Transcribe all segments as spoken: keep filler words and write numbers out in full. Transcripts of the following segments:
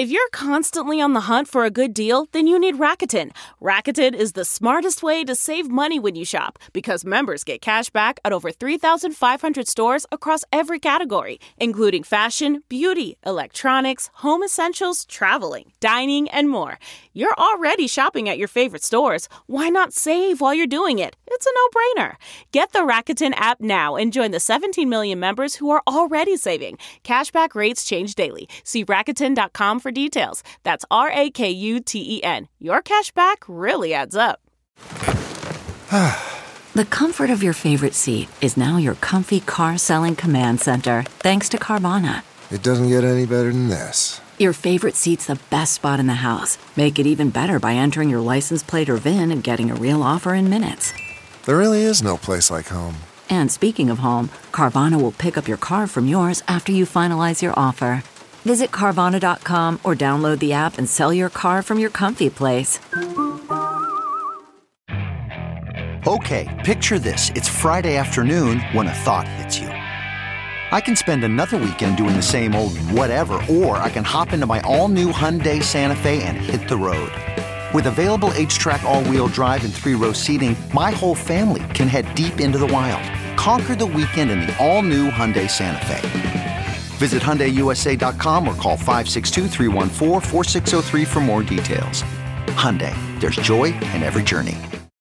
If you're constantly on the hunt for a good deal, then you need Rakuten. Rakuten is the smartest way to save money when you shop because members get cash back at over three thousand five hundred stores across every category, including fashion, beauty, electronics, home essentials, traveling, dining, and more. You're already shopping at your favorite stores. Why not save while you're doing it? It's a no-brainer. Get the Rakuten app now and join the seventeen million members who are already saving. Cashback rates change daily. See Rakuten dot com for details. That's R A K U T E N. Your cashback really adds up. The comfort of your favorite seat is now your comfy car selling command center, thanks to Carvana. It doesn't get any better than this. Your favorite seat's the best spot in the house. Make it even better by entering your license plate or V I N and getting a real offer in minutes. There really is no place like home. And speaking of home, Carvana will pick up your car from yours after you finalize your offer. Visit Carvana dot com or download the app and sell your car from your comfy place. Okay, picture this. It's Friday afternoon when a thought hits you. I can spend another weekend doing the same old whatever, or I can hop into my all-new Hyundai Santa Fe and hit the road. With available H-Track all-wheel drive and three-row seating, my whole family can head deep into the wild. Conquer the weekend in the all-new Hyundai Santa Fe. Visit Hyundai U S A dot com or call five six two, three one four, four six zero three for more details. Hyundai, there's joy in every journey.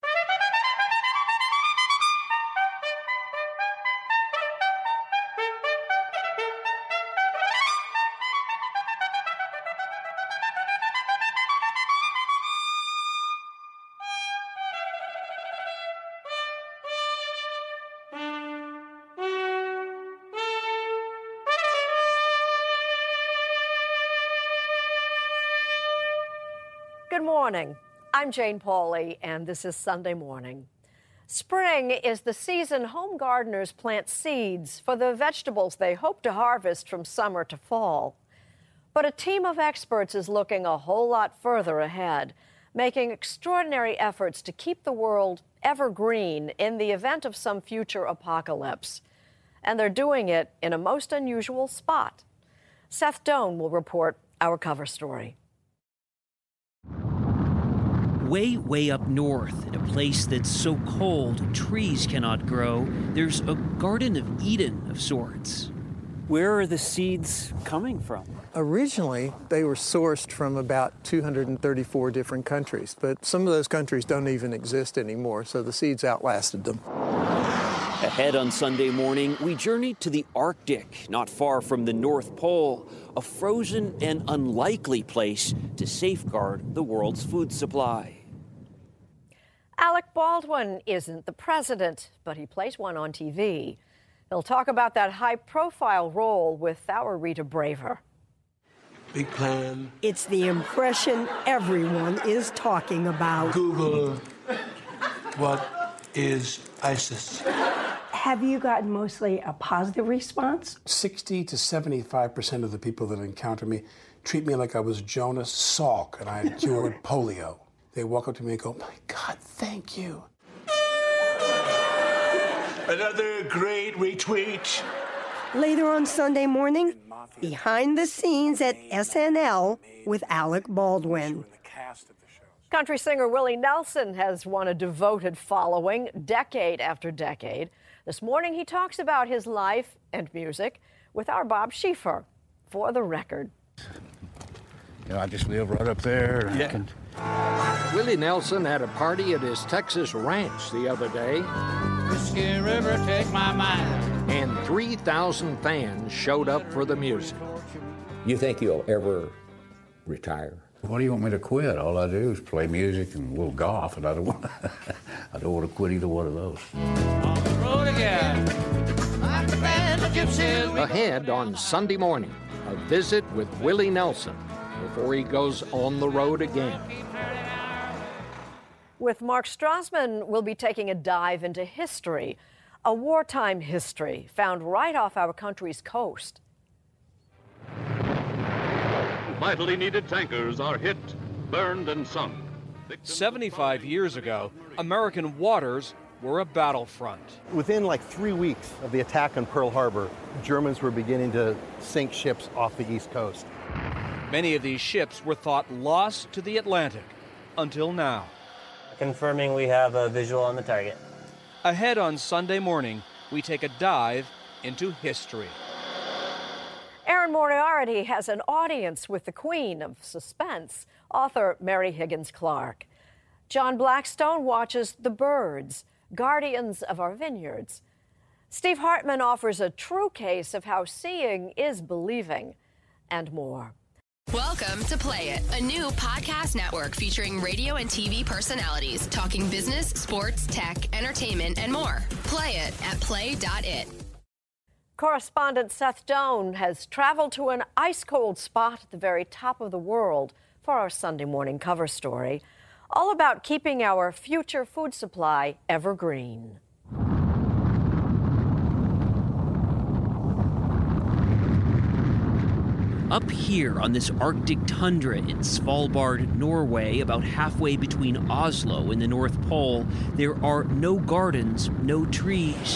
Good morning. I'm Jane Pauley, and this is Sunday Morning. Spring is the season home gardeners plant seeds for the vegetables they hope to harvest from summer to fall. But a team of experts is looking a whole lot further ahead, making extraordinary efforts to keep the world evergreen in the event of some future apocalypse. And they're doing it in a most unusual spot. Seth Doan will report our cover story. Way, way up north, in a place that's so cold trees cannot grow, there's a Garden of Eden of sorts. Where are the seeds coming from? Originally, they were sourced from about two hundred thirty-four different countries, but some of those countries don't even exist anymore, so the seeds outlasted them. Ahead on Sunday Morning, we journeyed to the Arctic, not far from the North Pole, a frozen and unlikely place to safeguard the world's food supply. Alec Baldwin isn't the president, but he plays one on T V. He'll talk about that high-profile role with our Rita Braver. Big plan. It's the impression everyone is talking about. Google, what is ISIS? Have you gotten mostly a positive response? sixty to seventy-five percent of the people that encounter me treat me like I was Jonas Salk and I had cured polio. They walk up to me and go, my God, thank you. Another great retweet. Later on Sunday Morning, behind the scenes at S N L with Alec Baldwin. Country singer Willie Nelson has won a devoted following decade after decade. This morning he talks about his life and music with our Bob Schieffer. For the record. You know, I just live right up there. And yeah. I can... Willie Nelson had a party at his Texas ranch the other day. Whiskey River, take my mind. And three thousand fans showed up for the music. You think you'll ever retire? What do you want me to quit? All I do is play music and a little golf, and I don't want I don't want to quit either one of those. On the road again. My band of gypsies. Ahead on Sunday Morning, a visit with Willie Nelson before he goes on the road again. With Mark Strassman, we'll be taking a dive into history, a wartime history found right off our country's coast. Vitally needed tankers are hit, burned, and sunk. seventy-five years ago, American waters were a battlefront. Within like three weeks of the attack on Pearl Harbor, Germans were beginning to sink ships off the East Coast. Many of these ships were thought lost to the Atlantic, until now. Confirming we have a visual on the target. Ahead on Sunday morning, we take a dive into history. Erin Moriarty has an audience with the queen of suspense, author Mary Higgins Clark. John Blackstone watches the birds, guardians of our vineyards. Steve Hartman offers a true case of how seeing is believing, and more. Welcome to Play It, a new podcast network featuring radio and T V personalities talking business, sports, tech, entertainment, and more. Play it at play dot it. Correspondent Seth Doan has traveled to an ice-cold spot at the very top of the world for our Sunday morning cover story, all about keeping our future food supply evergreen. Up here on this Arctic tundra in Svalbard, Norway, about halfway between Oslo and the North Pole, there are no gardens, no trees.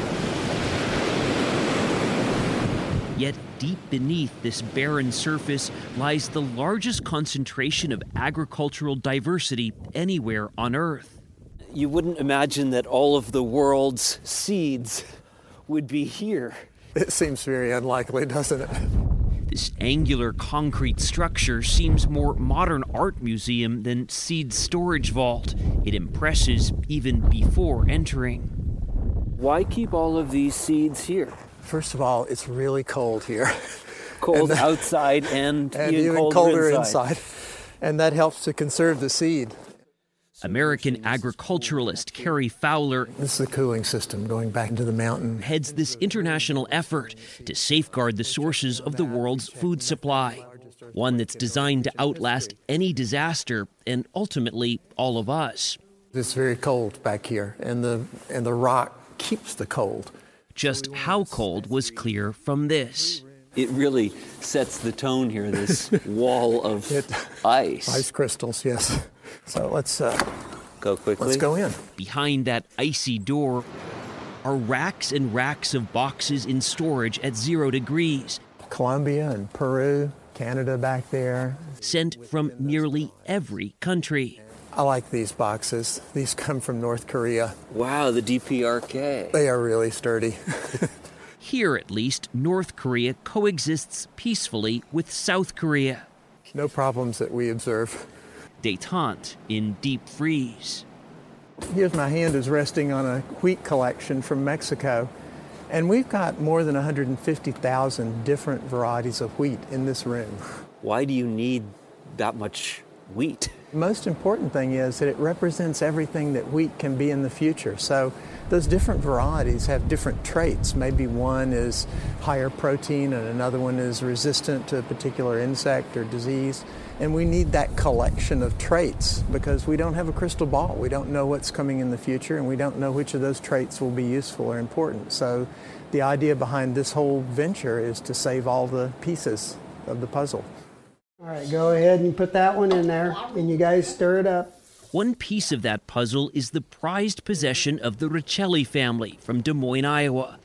Yet deep beneath this barren surface lies the largest concentration of agricultural diversity anywhere on Earth. You wouldn't imagine that all of the world's seeds would be here. It seems very unlikely, doesn't it? This angular concrete structure seems more modern art museum than seed storage vault. It impresses even before entering. Why keep all of these seeds here? First of all, it's really cold here. Cold and, outside and, and even, even colder, colder inside. inside. And that helps to conserve the seed. American agriculturalist Carrie Fowler, this is the cooling system going back into the mountain, heads this international effort to safeguard the sources of the world's food supply, one that's designed to outlast any disaster and ultimately all of us. It's very cold back here, and the and the rock keeps the cold. Just how cold was clear from this. It really sets the tone here, this wall of it, ice. Ice crystals, yes. So let's uh, go quickly. Let's go in. Behind that icy door are racks and racks of boxes in storage at zero degrees. Colombia and Peru, Canada back there. Sent from nearly every country. I like these boxes. These come from North Korea. Wow, the D P R K. They are really sturdy. Here, at least, North Korea coexists peacefully with South Korea. No problems that we observe. Détente in deep freeze. Here's my hand is resting on a wheat collection from Mexico. And we've got more than one hundred fifty thousand different varieties of wheat in this room. Why do you need that much wheat? The most important thing is that it represents everything that wheat can be in the future. So those different varieties have different traits. Maybe one is higher protein and another one is resistant to a particular insect or disease. And we need that collection of traits because we don't have a crystal ball. We don't know what's coming in the future, and we don't know which of those traits will be useful or important. So the idea behind this whole venture is to save all the pieces of the puzzle. All right, go ahead and put that one in there, and you guys stir it up. One piece of that puzzle is the prized possession of the Richelli family from Des Moines, Iowa.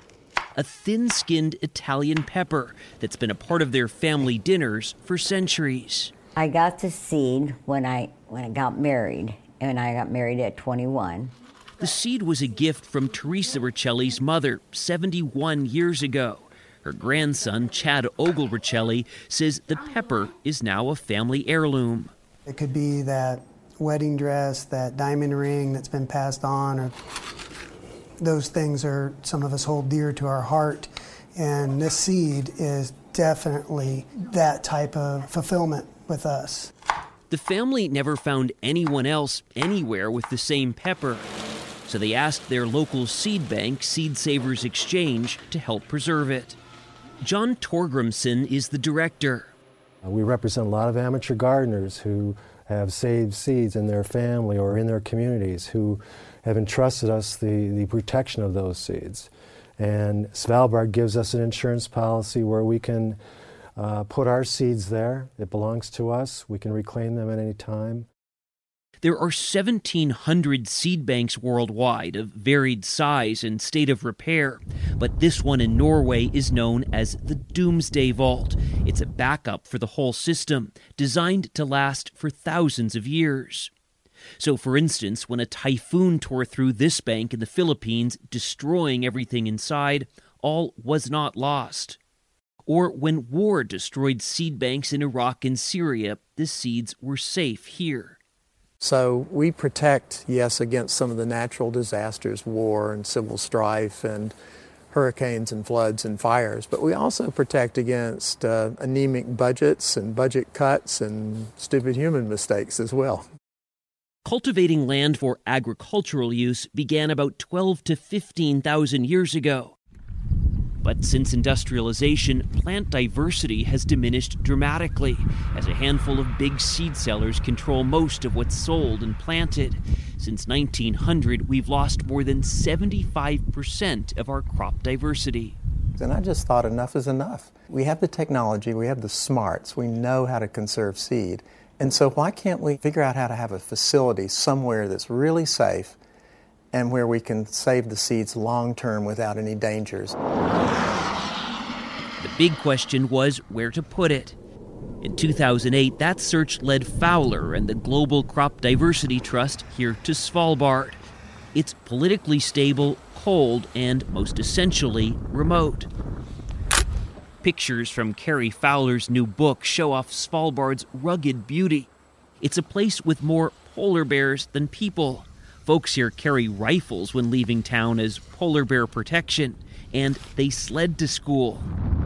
A thin-skinned Italian pepper that's been a part of their family dinners for centuries. I got the seed when I when I got married, and I got married at twenty-one. The seed was a gift from Teresa Richelli's mother seventy-one years ago. Her grandson, Chad Ogle Richelli, says the pepper is now a family heirloom. It could be that wedding dress, that diamond ring that's been passed on, or those things are some of us hold dear to our heart, and this seed is definitely that type of fulfillment with us. The family never found anyone else anywhere with the same pepper, so they asked their local seed bank, Seed Savers Exchange, to help preserve it. John Torgrimson is the director. We represent a lot of amateur gardeners who have saved seeds in their family or in their communities, who have entrusted us the, the protection of those seeds. And Svalbard gives us an insurance policy where we can uh, put our seeds there. It belongs to us. We can reclaim them at any time. There are seventeen hundred seed banks worldwide of varied size and state of repair, but this one in Norway is known as the Doomsday Vault. It's a backup for the whole system, designed to last for thousands of years. So, for instance, when a typhoon tore through this bank in the Philippines, destroying everything inside, all was not lost. Or when war destroyed seed banks in Iraq and Syria, the seeds were safe here. So we protect, yes, against some of the natural disasters, war and civil strife and hurricanes and floods and fires, but we also protect against uh, anemic budgets and budget cuts and stupid human mistakes as well. Cultivating land for agricultural use began about twelve to fifteen thousand years ago. But since industrialization, plant diversity has diminished dramatically, as a handful of big seed sellers control most of what's sold and planted. Since nineteen hundred, we've lost more than seventy-five percent of our crop diversity. And I just thought enough is enough. We have the technology, we have the smarts, we know how to conserve seed. And so why can't we figure out how to have a facility somewhere that's really safe and where we can save the seeds long-term without any dangers? The big question was where to put it. In two thousand eight, that search led Fowler and the Global Crop Diversity Trust here to Svalbard. It's politically stable, cold, and most essentially, remote. Pictures from Carrie Fowler's new book show off Svalbard's rugged beauty. It's a place with more polar bears than people. Folks here carry rifles when leaving town as polar bear protection, and they sled to school.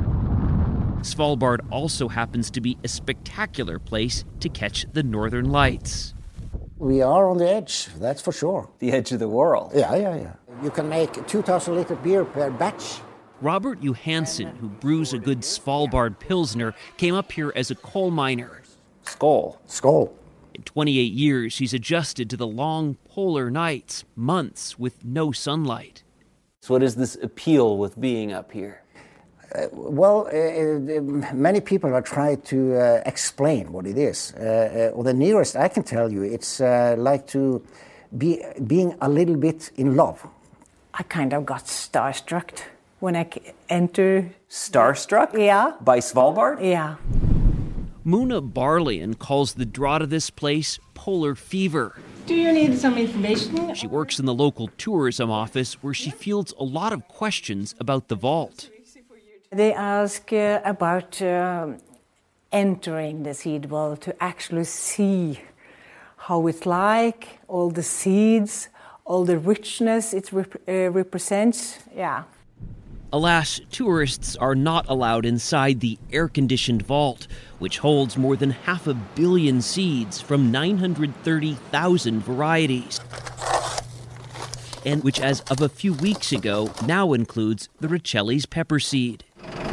Svalbard also happens to be a spectacular place to catch the northern lights. We are on the edge, that's for sure. The edge of the world. Yeah, yeah, yeah. You can make two thousand liter beer per batch. Robert Johansson, who brews a good Svalbard Pilsner, came up here as a coal miner. Skål. Skål. In twenty-eight years, he's adjusted to the long polar nights, months with no sunlight. So what is this appeal with being up here? Uh, well, uh, many people have tried to uh, explain what it is. Uh, uh, well, the nearest I can tell you, it's uh, like to be being a little bit in love. I kind of got starstruck when I entered. Starstruck? Yeah. By Svalbard? Yeah. Muna Barlian calls the draw to this place polar fever. Do you need some information? She works in the local tourism office where she fields a lot of questions about the vault. They ask uh, about uh, entering the seed vault to actually see how it's like, all the seeds, all the richness it rep- uh, represents. Yeah. Alas, tourists are not allowed inside the air-conditioned vault, which holds more than half a billion seeds from nine hundred thirty thousand varieties, and which as of a few weeks ago now includes the Richeli's pepper seed.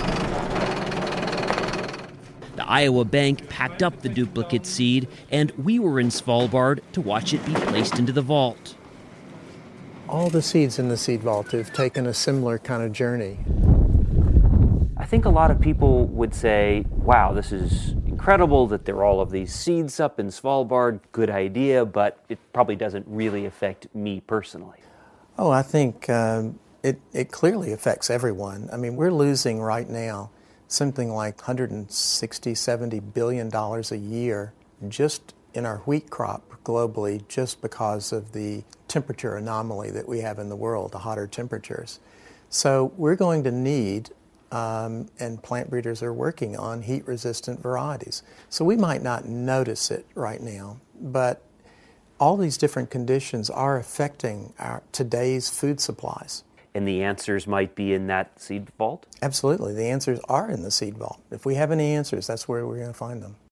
The Iowa Bank packed up the duplicate seed, and we were in Svalbard to watch it be placed into the vault. All the seeds in the seed vault have taken a similar kind of journey. I think a lot of people would say, wow, this is incredible that there are all of these seeds up in Svalbard, good idea, but it probably doesn't really affect me personally. Oh, I think um, it, it clearly affects everyone. I mean, we're losing right now something like one hundred sixty, seventy billion dollars a year just in our wheat crop globally, just because of the temperature anomaly that we have in the world, the hotter temperatures. So we're going to need, um, and plant breeders are working on, heat-resistant varieties. So we might not notice it right now, but all these different conditions are affecting our today's food supplies. And the answers might be in that seed vault? Absolutely. The answers are in the seed vault. If we have any answers, that's where we're going to find them.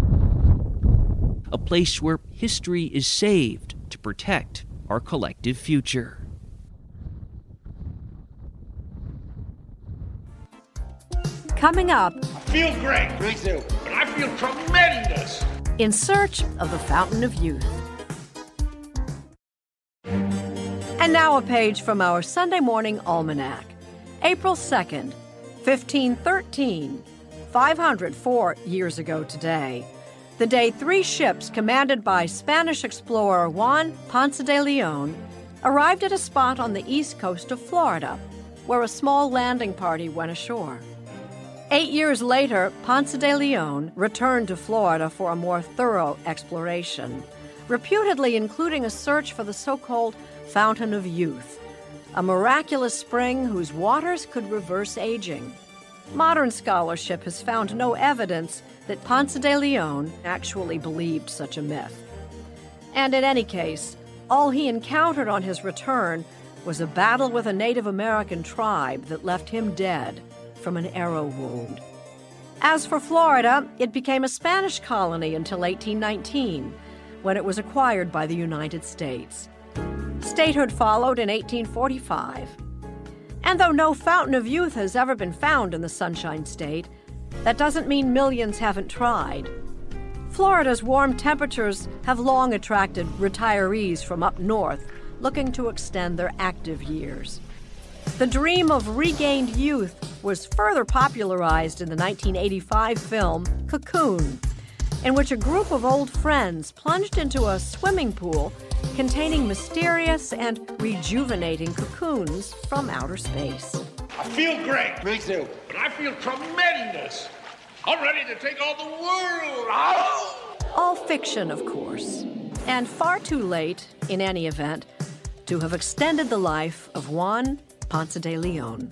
A place where history is saved to protect our collective future. Coming up, I feel great. Me too. But I feel tremendous. In search of the fountain of youth. And now a page from our Sunday morning almanac. April second, fifteen thirteen, five hundred four years ago today. the day three ships commanded by Spanish explorer Juan Ponce de Leon arrived at a spot on the east coast of Florida, where a small landing party went ashore. Eight years later, Ponce de Leon returned to Florida for a more thorough exploration, reputedly including a search for the so-called Fountain of Youth, a miraculous spring whose waters could reverse aging. Modern scholarship has found no evidence that Ponce de Leon actually believed such a myth. And in any case, all he encountered on his return was a battle with a Native American tribe that left him dead from an arrow wound. As for Florida, it became a Spanish colony until eighteen nineteen, when it was acquired by the United States. Statehood followed in eighteen forty-five. And though no Fountain of Youth has ever been found in the Sunshine State, that doesn't mean millions haven't tried. Florida's warm temperatures have long attracted retirees from up north looking to extend their active years. The dream of regained youth was further popularized in the nineteen eighty-five film Cocoon, in which a group of old friends plunged into a swimming pool containing mysterious and rejuvenating cocoons from outer space. I feel great. Me too. But I feel tremendous. I'm ready to take on the world. Oh! All fiction, of course, and far too late, in any event, to have extended the life of Juan Ponce de Leon.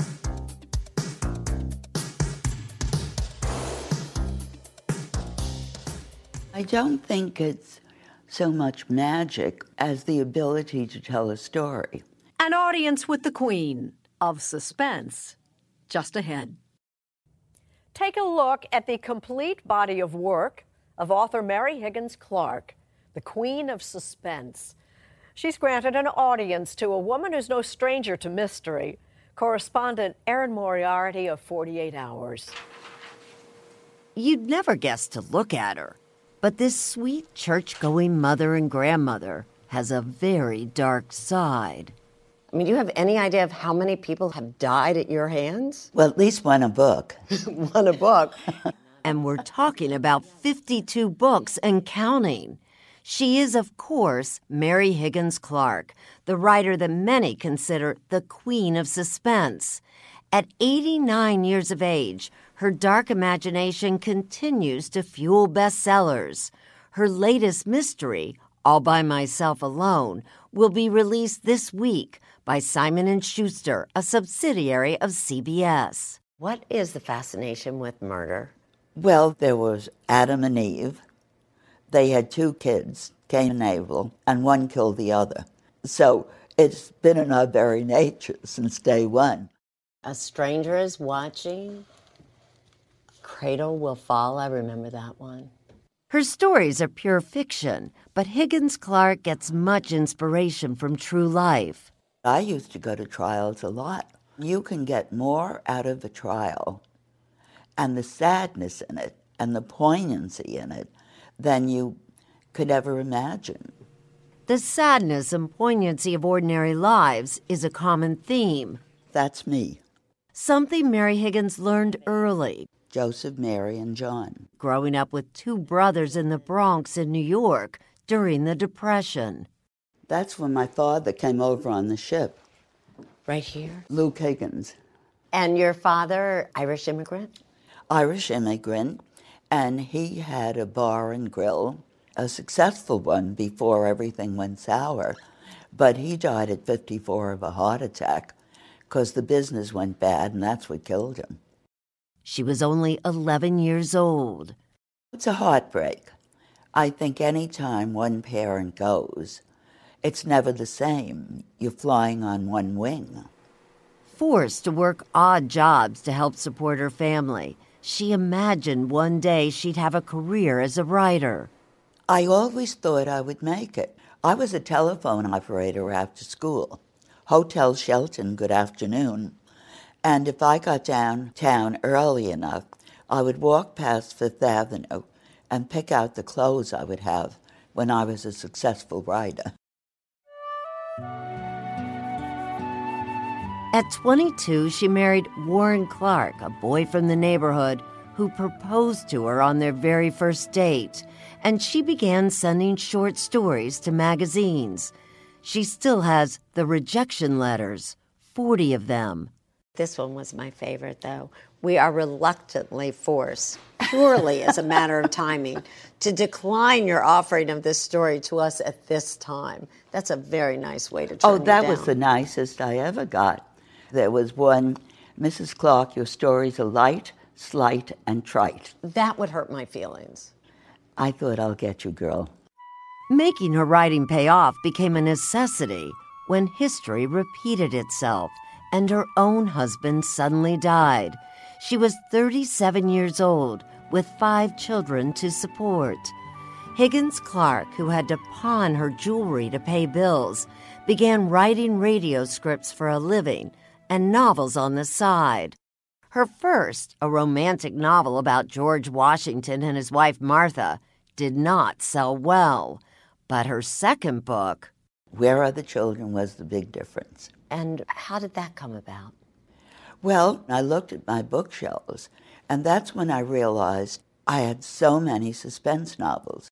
I don't think it's so much magic as the ability to tell a story. An audience with the Queen of Suspense, just ahead. Take a look at the complete body of work of author Mary Higgins Clark, the Queen of Suspense. She's granted an audience to a woman who's no stranger to mystery, correspondent Erin Moriarty of forty-eight hours. You'd never guess to look at her, but this sweet church-going mother and grandmother has a very dark side. I mean, do you have any idea of how many people have died at your hands? Well, at least one a book. One a book. And we're talking about fifty-two books and counting. She is, of course, Mary Higgins Clark, the writer that many consider the Queen of Suspense. At eighty-nine years of age, her dark imagination continues to fuel bestsellers. Her latest mystery, All by Myself Alone, will be released this week by Simon and Schuster, a subsidiary of C B S. What is the fascination with murder? Well, there was Adam and Eve. They had two kids, Cain and Abel, and one killed the other. So it's been in our very nature since day one. A stranger is watching. Cradle will fall. I remember that one. Her stories are pure fiction, but Higgins Clark gets much inspiration from true life. I used to go to trials a lot. You can get more out of a trial and the sadness in it and the poignancy in it than you could ever imagine. The sadness and poignancy of ordinary lives is a common theme. That's me. Something Mary Higgins learned early. Joseph, Mary, and John. Growing up with two brothers in the Bronx in New York during the Depression. That's when my father came over on the ship. Right here? Luke Higgins. And your father, Irish immigrant? Irish immigrant. And he had a bar and grill, a successful one before everything went sour. But he died at fifty-four of a heart attack because the business went bad, and that's what killed him. She was only eleven years old. It's a heartbreak. I think any time one parent goes, it's never the same. You're flying on one wing. Forced to work odd jobs to help support her family, she imagined one day she'd have a career as a writer. I always thought I would make it. I was a telephone operator after school. Hotel Shelton, good afternoon. And if I got downtown early enough, I would walk past Fifth Avenue and pick out the clothes I would have when I was a successful writer. At twenty-two, she married Warren Clark, a boy from the neighborhood who proposed to her on their very first date, and she began sending short stories to magazines. She still has the rejection letters, forty of them. This one was my favorite, though. We are reluctantly forced, purely as a matter of timing, to decline your offering of this story to us at this time. That's a very nice way to turn Oh, it that down. was the nicest I ever got. There was one, Missus Clark, your stories are light, slight, and trite. That would hurt my feelings. I thought, I'll get you, girl. Making her writing pay off became a necessity when history repeated itself and her own husband suddenly died. She was thirty-seven years old with five children to support. Higgins Clark, who had to pawn her jewelry to pay bills, began writing radio scripts for a living and novels on the side. Her first, a romantic novel about George Washington and his wife Martha, did not sell well. But her second book, Where Are the Children, was the big difference. And how did that come about? Well, I looked at my bookshelves, and that's when I realized I had so many suspense novels.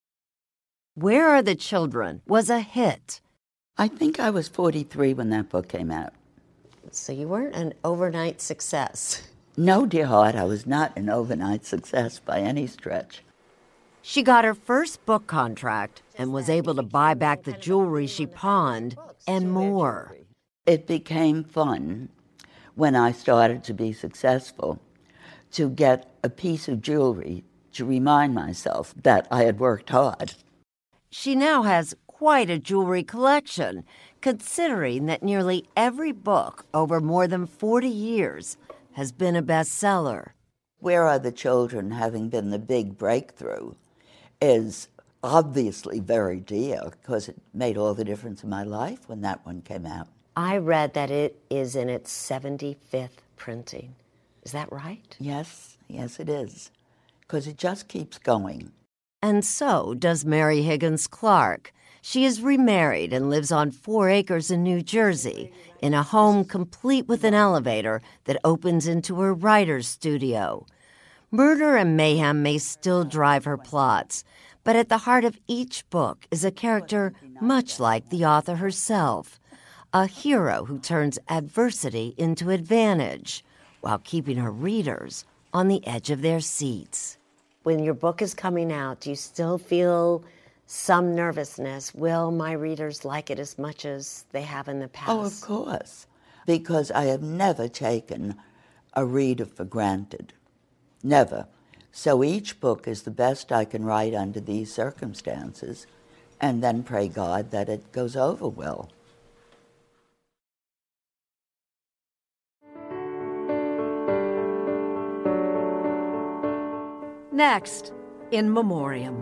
Where Are the Children was a hit. I think I was forty-three when that book came out. So you weren't an overnight success. No, dear heart, I was not an overnight success by any stretch. She got her first book contract and was able to buy back the jewelry she pawned and more. It became fun when I started to be successful to get a piece of jewelry to remind myself that I had worked hard. She now has quite a jewelry collection, considering that nearly every book over more than forty years has been a bestseller. Where Are the Children, having been the big breakthrough, is obviously very dear because it made all the difference in my life when that one came out. I read that it is in its seventy-fifth printing. Is that right? Yes, yes it is, because it just keeps going. And so does Mary Higgins Clark. She is remarried and lives on four acres in New Jersey in a home complete with an elevator that opens into her writer's studio. Murder and mayhem may still drive her plots, but at the heart of each book is a character much like the author herself, a hero who turns adversity into advantage while keeping her readers on the edge of their seats. When your book is coming out, do you still feel some nervousness? Will my readers like it as much as they have in the past? Oh, of course, because I have never taken a reader for granted. Never. So each book is the best I can write under these circumstances, and then pray God that it goes over well. Next, In Memoriam.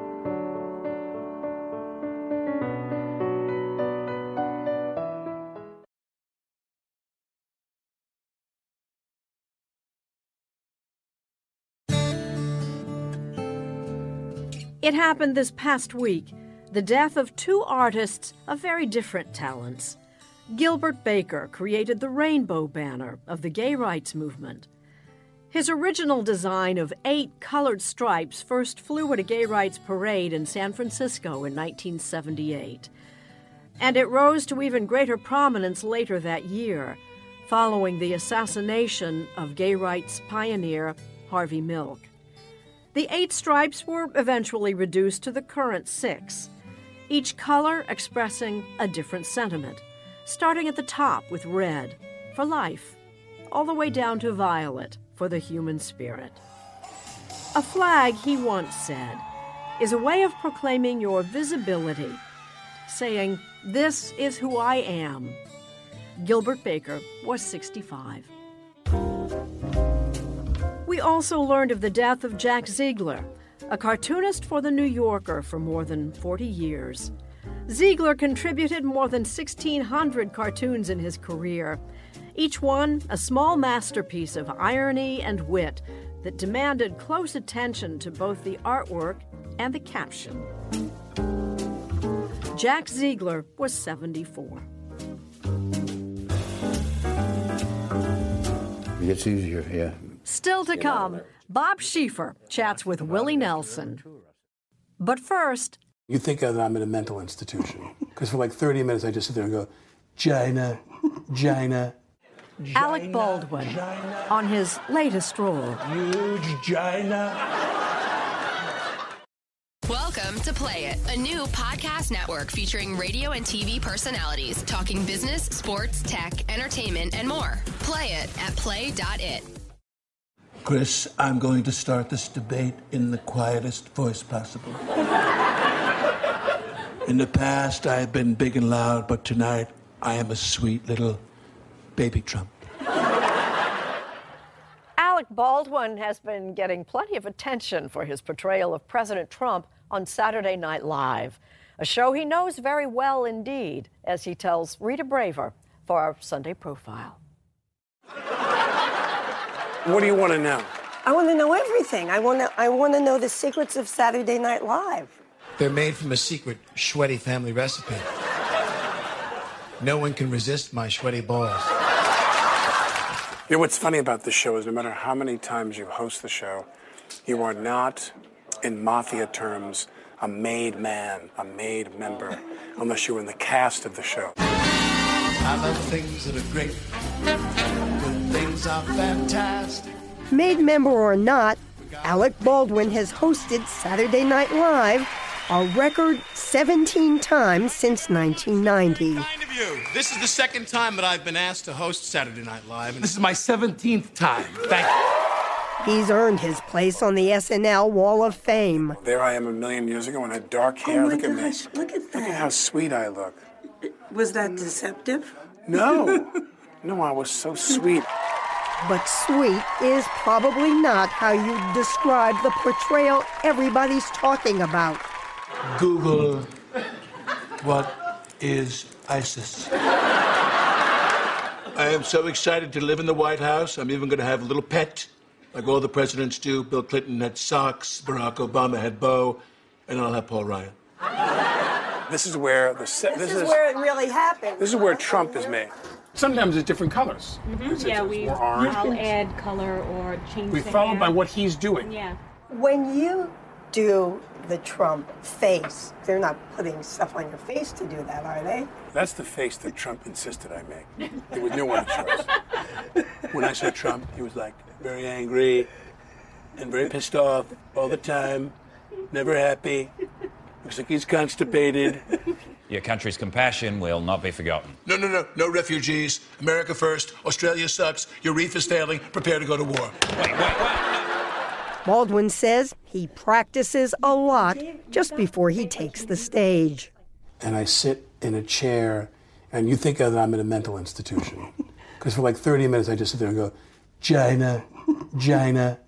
It happened this past week, the death of two artists of very different talents. Gilbert Baker created the rainbow banner of the gay rights movement. His original design of eight colored stripes first flew at a gay rights parade in San Francisco in nineteen seventy-eight. And it rose to even greater prominence later that year, following the assassination of gay rights pioneer Harvey Milk. The eight stripes were eventually reduced to the current six, each color expressing a different sentiment, starting at the top with red, for life, all the way down to violet, for the human spirit. A flag, he once said, is a way of proclaiming your visibility, saying, "This is who I am." Gilbert Baker was sixty-five. We also learned of the death of Jack Ziegler, a cartoonist for The New Yorker for more than forty years. Ziegler contributed more than sixteen hundred cartoons in his career, each one a small masterpiece of irony and wit that demanded close attention to both the artwork and the caption. Jack Ziegler was seventy-four. It's easier, yeah. Still to come, Bob Schieffer chats with Willie Nelson. But first... You think that I'm in a mental institution. Because for like thirty minutes I just sit there and go, Gina, Gina. Alec Baldwin Gina. On his latest role. Huge Gina. Welcome to Play It, a new podcast network featuring radio and T V personalities talking business, sports, tech, entertainment, and more. Play it at play dot it. Chris, I'm going to start this debate in the quietest voice possible. In the past, I have been big and loud, but tonight, I am a sweet little baby Trump. Alec Baldwin has been getting plenty of attention for his portrayal of President Trump on Saturday Night Live, a show he knows very well indeed, as he tells Rita Braver for our Sunday Profile. What do you want to know? I want to know everything. I want to I want to know the secrets of Saturday Night Live. They're made from a secret Schweddy family recipe. No one can resist my Schweddy balls. You know what's funny about this show is no matter how many times you host the show, you are not, in mafia terms, a made man, a made member, unless you're in the cast of the show. I love things that are great. Good things are fantastic. Made member or not, Alec Baldwin has hosted Saturday Night Live a record seventeen times since nineteen ninety. Kind of you. This is the second time that I've been asked to host Saturday Night Live, and This is my seventeenth time. Thank you. He's earned his place on the S N L Wall of Fame. There I am a million years ago when I had dark hair. Oh my look at gosh, me. look at that. Look at how sweet I look. Was that deceptive? No. No, I was so sweet. But sweet is probably not how you describe the portrayal everybody's talking about. Google, what is ISIS? I am so excited to live in the White House. I'm even going to have a little pet, like all the presidents do. Bill Clinton had socks, Barack Obama had Bo, and I'll have Paul Ryan. This is where the se- This, this is, is where it really happened. This is where Trump is made. Sometimes it's different colors. Mm-hmm. It's, yeah, it's we, more orange. I'll add color or change We the follow hair. by what he's doing. Yeah. When you do the Trump face, they're not putting stuff on your face to do that, are they? That's the face that Trump insisted I make. There was no other choice. When I said Trump, he was like very angry and very pissed off all the time, never happy. Looks like he's constipated. Your country's compassion will not be forgotten. No, no, no, no refugees. America first. Australia sucks. Your reef is failing. Prepare to go to war. Wait, wait, wait. Baldwin says he practices a lot just before he takes the stage. And I sit in a chair, and you think that I'm in a mental institution. Because for like thirty minutes, I just sit there and go, Gina, Gina,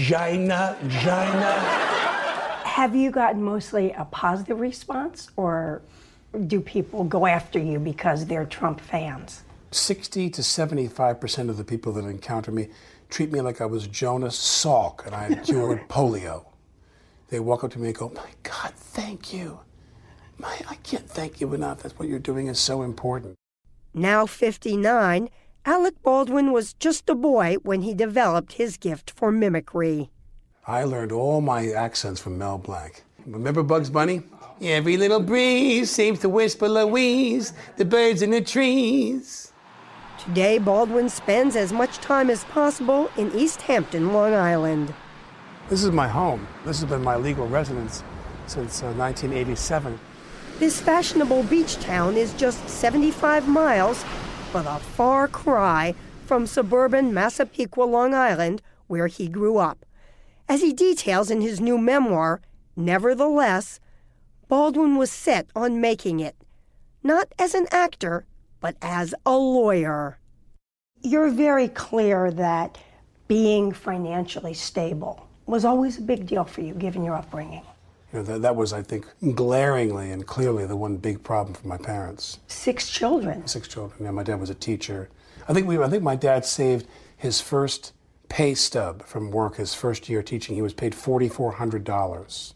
Gina, Gina. Have you gotten mostly a positive response, or do people go after you because they're Trump fans? sixty to seventy-five percent of the people that encounter me treat me like I was Jonas Salk and I had cured polio. They walk up to me and go, my God, thank you. My, I can't thank you enough. That's what you're doing is so important. Now fifty-nine, Alec Baldwin was just a boy when he developed his gift for mimicry. I learned all my accents from Mel Blanc. Remember Bugs Bunny? Every little breeze seems to whisper Louise, the birds in the trees. Today, Baldwin spends as much time as possible in East Hampton, Long Island. This is my home. This has been my legal residence since uh, nineteen eighty-seven. This fashionable beach town is just seventy-five miles, but a far cry from suburban Massapequa, Long Island, where he grew up. As he details in his new memoir, Nevertheless, Baldwin was set on making it, not as an actor, but as a lawyer. You're very clear that being financially stable was always a big deal for you, given your upbringing. You know, that, that was, I think, glaringly and clearly the one big problem for my parents. Six children. Six children. Yeah, my dad was a teacher. I think we. I think my dad saved his first pay stub from work his first year teaching. He was paid four thousand four hundred dollars.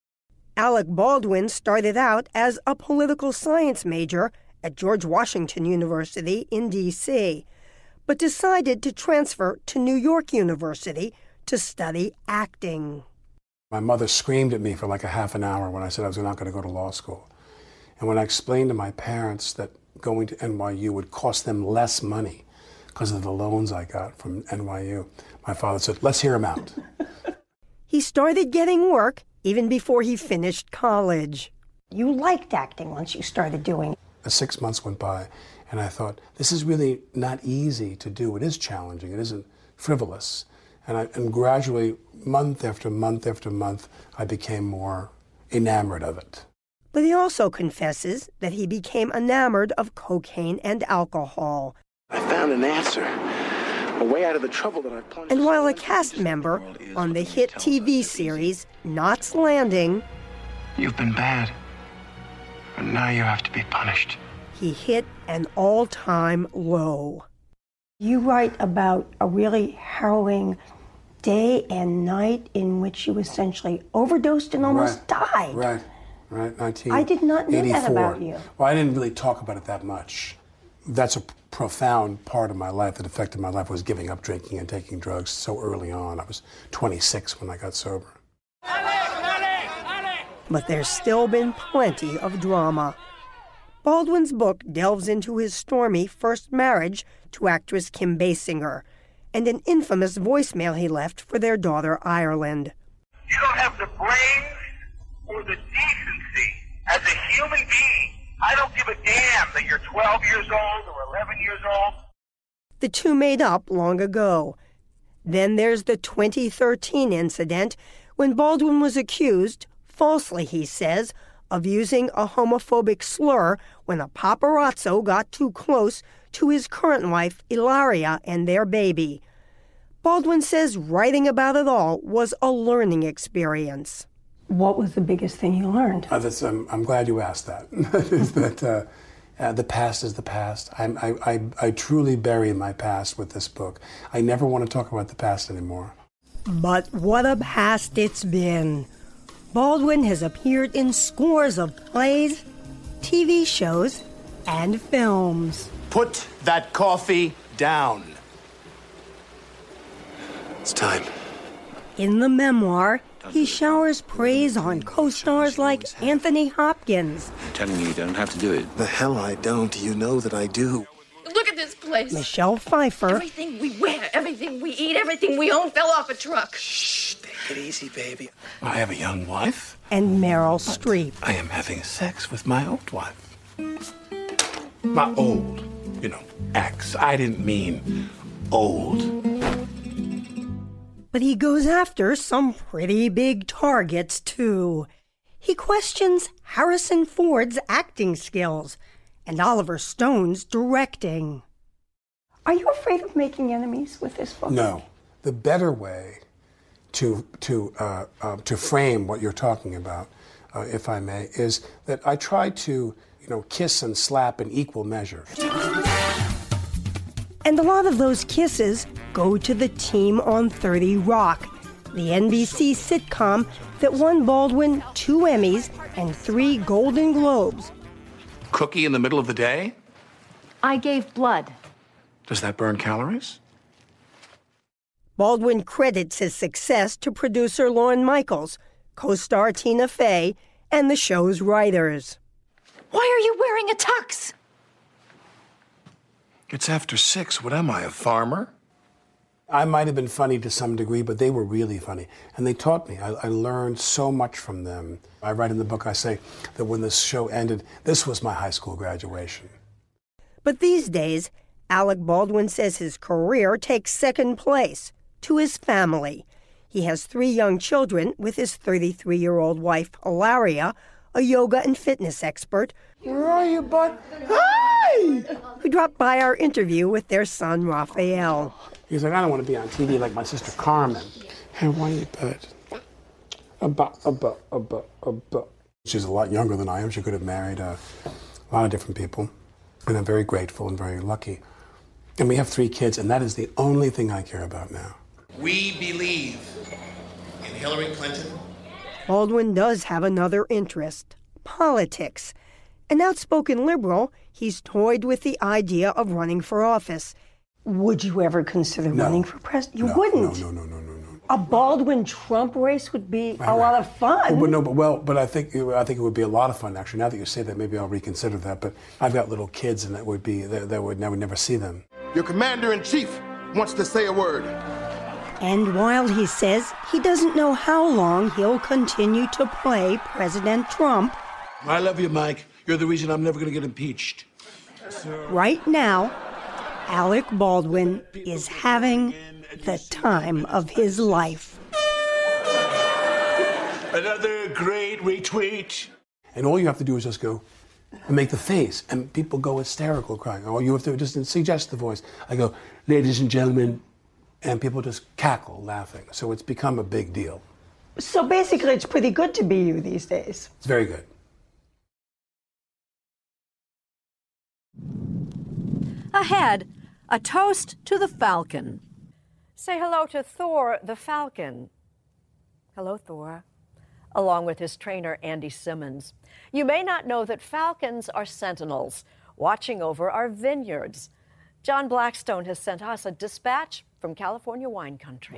Alec Baldwin started out as a political science major at George Washington University in D C, but decided to transfer to New York University to study acting. My mother screamed at me for like a half an hour when I said I was not going to go to law school. And when I explained to my parents that going to N Y U would cost them less money because of the loans I got from N Y U, my father said, let's hear him out. He started getting work even before he finished college. You liked acting once you started doing it. Six months went by, and I thought, this is really not easy to do. It is challenging. It isn't frivolous. And, I, and gradually, month after month after month, I became more enamored of it. But he also confesses that he became enamored of cocaine and alcohol. I found an answer, a way out of the trouble that I've plunged. And while a cast member on the hit T V series Knots Landing, you've been bad, and now you have to be punished. He hit an all-time low. You write about a really harrowing day and night in which you essentially overdosed and almost right. died. Right, right, nineteen eighty-four. I did not know that about you. Well, I didn't really talk about it that much. That's a profound part of my life that affected my life, was giving up drinking and taking drugs so early on. I was twenty-six when I got sober. But there's still been plenty of drama. Baldwin's book delves into his stormy first marriage to actress Kim Basinger and an infamous voicemail he left for their daughter Ireland. You don't have the brains or the decency as a human being. I don't give a damn that you're twelve years old or eleven years old. The two made up long ago. Then there's the twenty thirteen incident when Baldwin was accused, falsely he says, of using a homophobic slur when a paparazzo got too close to his current wife, Ilaria, and their baby. Baldwin says writing about it all was a learning experience. What was the biggest thing you learned? Uh, that's, um, I'm glad you asked that. Is that uh, uh, the past is the past. I'm, I, I, I truly bury my past with this book. I never want to talk about the past anymore. But what a past it's been. Baldwin has appeared in scores of plays, T V shows, and films. Put that coffee down. It's time. In the memoir, he showers praise on co-stars like Anthony Hopkins. I'm telling you, you don't have to do it. The hell I don't. You know that I do. Look at this place. Michelle Pfeiffer. Everything we wear, everything we eat, everything we own fell off a truck. Shh, take it easy, baby. I have a young wife. And Meryl Streep. I am having sex with my old wife. My old, you know, ex. I didn't mean old. But he goes after some pretty big targets, too. He questions Harrison Ford's acting skills and Oliver Stone's directing. Are you afraid of making enemies with this book? No. The better way to, to, uh, uh, to frame what you're talking about, uh, if I may, is that I try to, you know, kiss and slap in equal measure. And a lot of those kisses go to the team on thirty Rock, the N B C sitcom that won Baldwin two Emmys and three Golden Globes. Cookie in the middle of the day? I gave blood. Does that burn calories? Baldwin credits his success to producer Lorne Michaels, co-star Tina Fey, and the show's writers. Why are you wearing a tux? It's after six. What am I, a farmer? I might have been funny to some degree, but they were really funny. And they taught me. I, I learned so much from them. I write in the book, I say that when this show ended, this was my high school graduation. But these days, Alec Baldwin says his career takes second place to his family. He has three young children with his thirty-three-year-old wife, Ilaria, a yoga and fitness expert. Where are you, bud? Hi! Who dropped by our interview with their son, Raphael. He's like, I don't want to be on T V like my sister Carmen. How are you, bud? About, about, about, about. She's a lot younger than I am. She could have married a lot of different people. And I'm very grateful and very lucky. And we have three kids, and that is the only thing I care about now. We believe in Hillary Clinton. Baldwin does have another interest, politics. An outspoken liberal, he's toyed with the idea of running for office. Would you ever consider No. running for president? You No, wouldn't. No, no, no, no, no, no. A Baldwin-Trump race would be Right, a lot right. of fun. Well, no, but well, but I think I think it would be a lot of fun. Actually, now that you say that, maybe I'll reconsider that. But I've got little kids, and that would be that, that would never never see them. Your commander-in-chief wants to say a word. And while he says he doesn't know how long he'll continue to play President Trump, I love you, Mike. You're the reason I'm never going to get impeached. right now, Alec Baldwin is having the time of his life. Another great retweet. And all you have to do is just go and make the face, and people go hysterical crying. Or you have to just suggest the voice. I go, ladies and gentlemen, and people just cackle laughing. So it's become a big deal. So basically, it's pretty good to be you these days. It's very good. Ahead, a toast to the Falcon. Say hello to Thor the Falcon. Hello, Thor. Along with his trainer, Andy Simmons. You may not know that falcons are sentinels, watching over our vineyards. John Blackstone has sent us a dispatch from California wine country.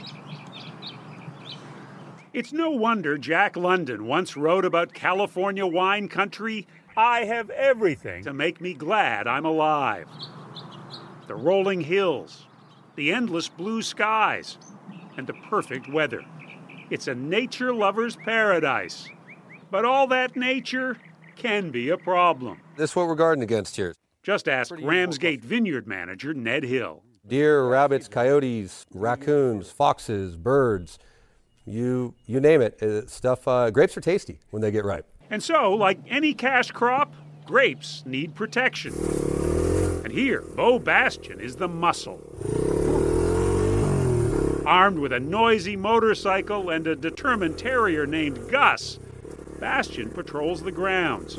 It's no wonder Jack London once wrote about California wine country, I have everything to make me glad I'm alive. The rolling hills, the endless blue skies, and the perfect weather. It's a nature lover's paradise. But all that nature can be a problem. This is what we're guarding against here. Just ask Ramsgate Vineyard manager Ned Hill. Deer, rabbits, coyotes, raccoons, foxes, birds, you you name it. Uh, stuff. Uh, grapes are tasty when they get ripe. And so, like any cash crop, grapes need protection. And here, Beau Bastian is the muscle. Armed with a noisy motorcycle and a determined terrier named Gus, Bastian patrols the grounds.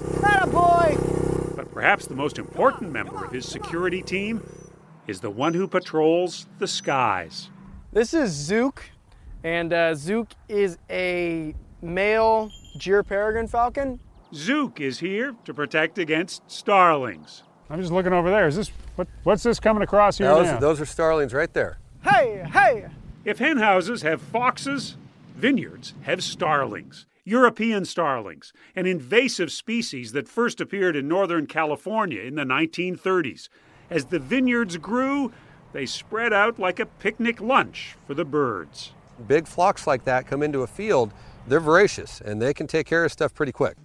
Attaboy! But perhaps the most important member of his security team is the one who patrols the skies. This is Zook, and uh, Zook is a male Gyr peregrine falcon. Zook is here to protect against starlings. I'm just looking over there. Is this what? What's this coming across here those, now? Those are starlings right there. Hey, hey! If hen houses have foxes, vineyards have starlings. European starlings, an invasive species that first appeared in Northern California in the nineteen thirties. As the vineyards grew, they spread out like a picnic lunch for the birds. Big flocks like that come into a field, they're voracious, and they can take care of stuff pretty quick.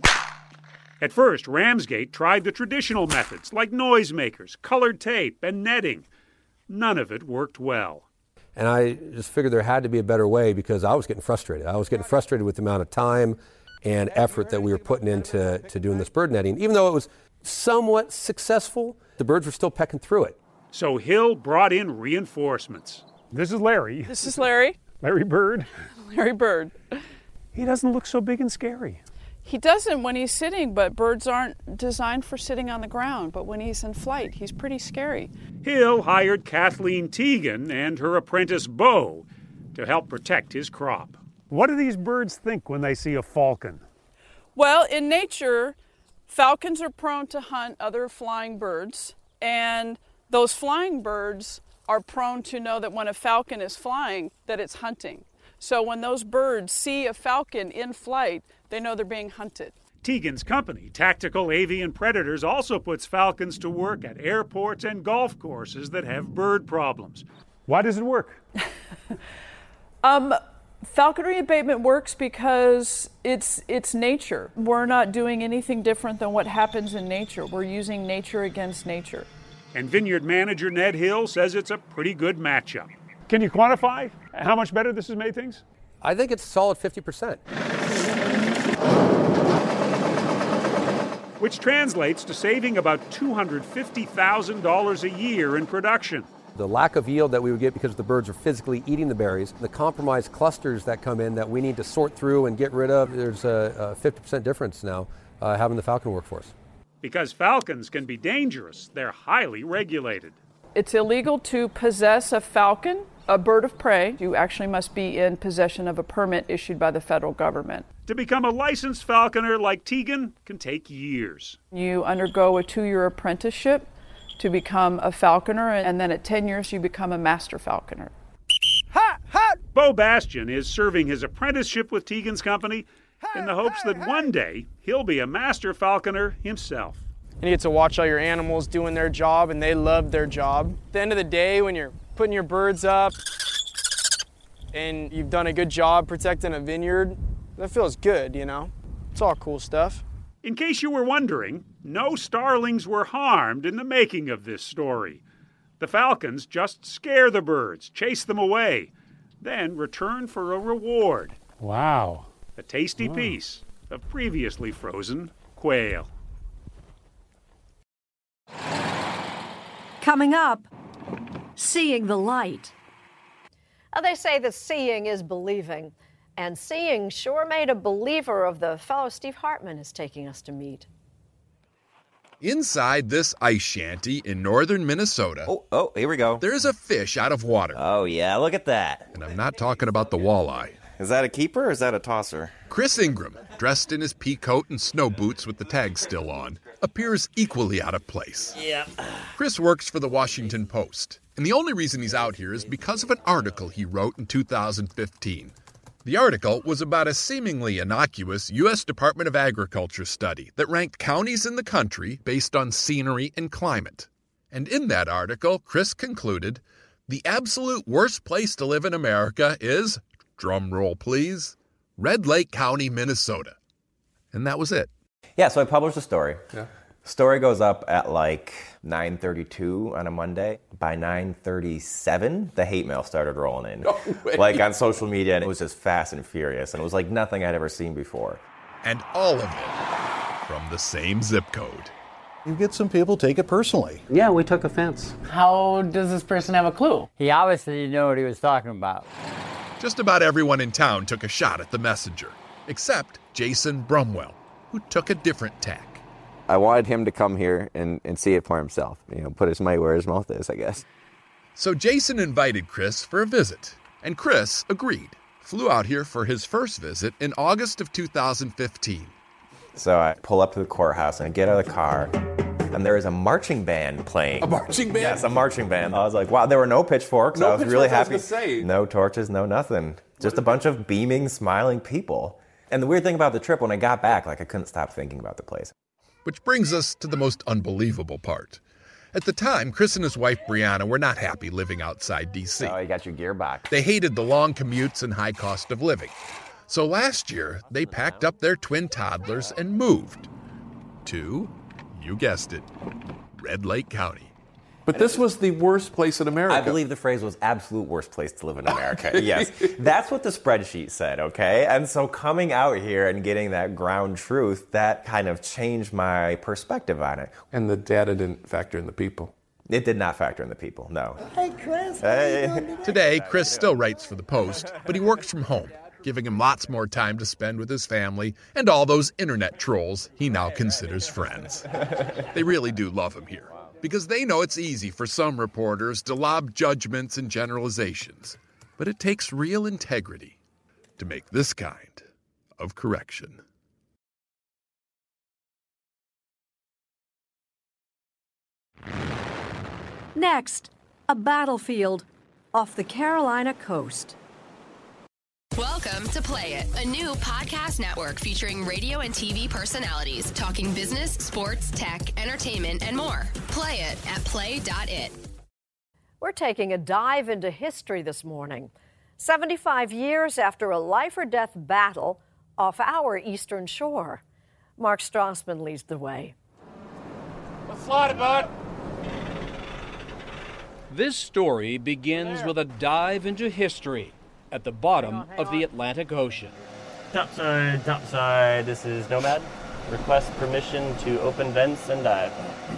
At first, Ramsgate tried the traditional methods like noisemakers, colored tape, and netting. None of it worked well. And I just figured there had to be a better way because I was getting frustrated. I was getting frustrated with the amount of time and effort that we were putting into to doing this bird netting. Even though it was somewhat successful, the birds were still pecking through it. So Hill brought in reinforcements. This is Larry. This is Larry. Larry Bird. Larry Bird. He doesn't look so big and scary. He doesn't when he's sitting, but birds aren't designed for sitting on the ground. But when he's in flight, he's pretty scary. Hill hired Kathleen Teagan and her apprentice Beau to help protect his crop. What do these birds think when they see a falcon? Well, in nature, falcons are prone to hunt other flying birds, and those flying birds are prone to know that when a falcon is flying, that it's hunting. So when those birds see a falcon in flight, they know they're being hunted. Teagan's company, Tactical Avian Predators, also puts falcons to work at airports and golf courses that have bird problems. Why does it work? um, falconry abatement works because it's it's nature. We're not doing anything different than what happens in nature. We're using nature against nature. And vineyard manager Ned Hill says it's a pretty good matchup. Can you quantify how much better this has made things? I think it's a solid fifty percent. Which translates to saving about two hundred fifty thousand dollars a year in production. The lack of yield that we would get because the birds are physically eating the berries, the compromised clusters that come in that we need to sort through and get rid of, there's a, a fifty percent difference now uh, having the falcon work for us. Because falcons can be dangerous, they're highly regulated. It's illegal to possess a falcon, a bird of prey. You actually must be in possession of a permit issued by the federal government. To become a licensed falconer like Teagan can take years. You undergo a two-year apprenticeship to become a falconer, and then at ten years you become a master falconer. Hot, hot! Bo Bastian is serving his apprenticeship with Tegan's company in the hopes that one day he'll be a master falconer himself. And you get to watch all your animals doing their job, and they love their job. At the end of the day, when you're putting your birds up and you've done a good job protecting a vineyard, that feels good, you know? It's all cool stuff. In case you were wondering, no starlings were harmed in the making of this story. The falcons just scare the birds, chase them away, then return for a reward. Wow. A tasty piece of previously frozen quail. Coming up, seeing the light. Uh, they say that seeing is believing, and seeing sure made a believer of the fellow Steve Hartman is taking us to meet. Inside this ice shanty in northern Minnesota, oh, oh, here we go. There's a fish out of water. Oh, yeah, look at that. And I'm not talking about the walleye. Is that a keeper or is that a tosser? Chris Ingram, dressed in his pea coat and snow boots with the tag still on, appears equally out of place. Yeah. Chris works for the Washington Post, and the only reason he's out here is because of an article he wrote in two thousand fifteen. The article was about a seemingly innocuous U S Department of Agriculture study that ranked counties in the country based on scenery and climate. And in that article, Chris concluded, the absolute worst place to live in America is, drum roll please, Red Lake County, Minnesota. And that was it. Yeah, so I published a story. Yeah. Story goes up at like nine thirty-two on a Monday. By nine thirty-seven, the hate mail started rolling in. No way. Like on social media, and it was just fast and furious, and it was like nothing I'd ever seen before. And all of it from the same zip code. You get some people take it personally. Yeah, we took offense. How does this person have a clue? He obviously didn't know what he was talking about. Just about everyone in town took a shot at the messenger, except Jason Brumwell, who took a different tack. I wanted him to come here and, and see it for himself. You know, put his money where his mouth is, I guess. So Jason invited Chris for a visit, and Chris agreed. Flew out here for his first visit in August of two thousand fifteen. So I pull up to the courthouse and I get out of the car, and there is a marching band playing. A marching band? Yes, a marching band. I was like, wow, there were no pitchforks. No I was really pitchforks, happy. I was gonna say. No torches, no nothing. Just a bunch of beaming, smiling people. And the weird thing about the trip, when I got back, like I couldn't stop thinking about the place. Which brings us to the most unbelievable part. At the time, Chris and his wife Brianna were not happy living outside D C. Oh, you got your gear back. They hated the long commutes and high cost of living. So last year, they packed up their twin toddlers and moved to, you guessed it, Red Lake County. But this was the worst place in America. I believe the phrase was absolute worst place to live in America. Yes. That's what the spreadsheet said, okay? And so coming out here and getting that ground truth, that kind of changed my perspective on it. And the data didn't factor in the people. It did not factor in the people, no. Hey, Chris. Hey. Today, Chris still writes for the Post, but he works from home, giving him lots more time to spend with his family and all those internet trolls he now considers friends. They really do love him here, because they know it's easy for some reporters to lob judgments and generalizations. But it takes real integrity to make this kind of correction. Next, a battlefield off the Carolina coast. Welcome to Play It, a new podcast network featuring radio and T V personalities talking business, sports, tech, entertainment, and more. Play it at play dot it. We're taking a dive into history this morning. seventy-five years after a life-or-death battle off our eastern shore. Mark Strassman leads the way. Let's slide it, bud. This story begins with a dive into history at the bottom of the Atlantic Ocean. Topside, topside. This is Nomad. Request permission to open vents and dive.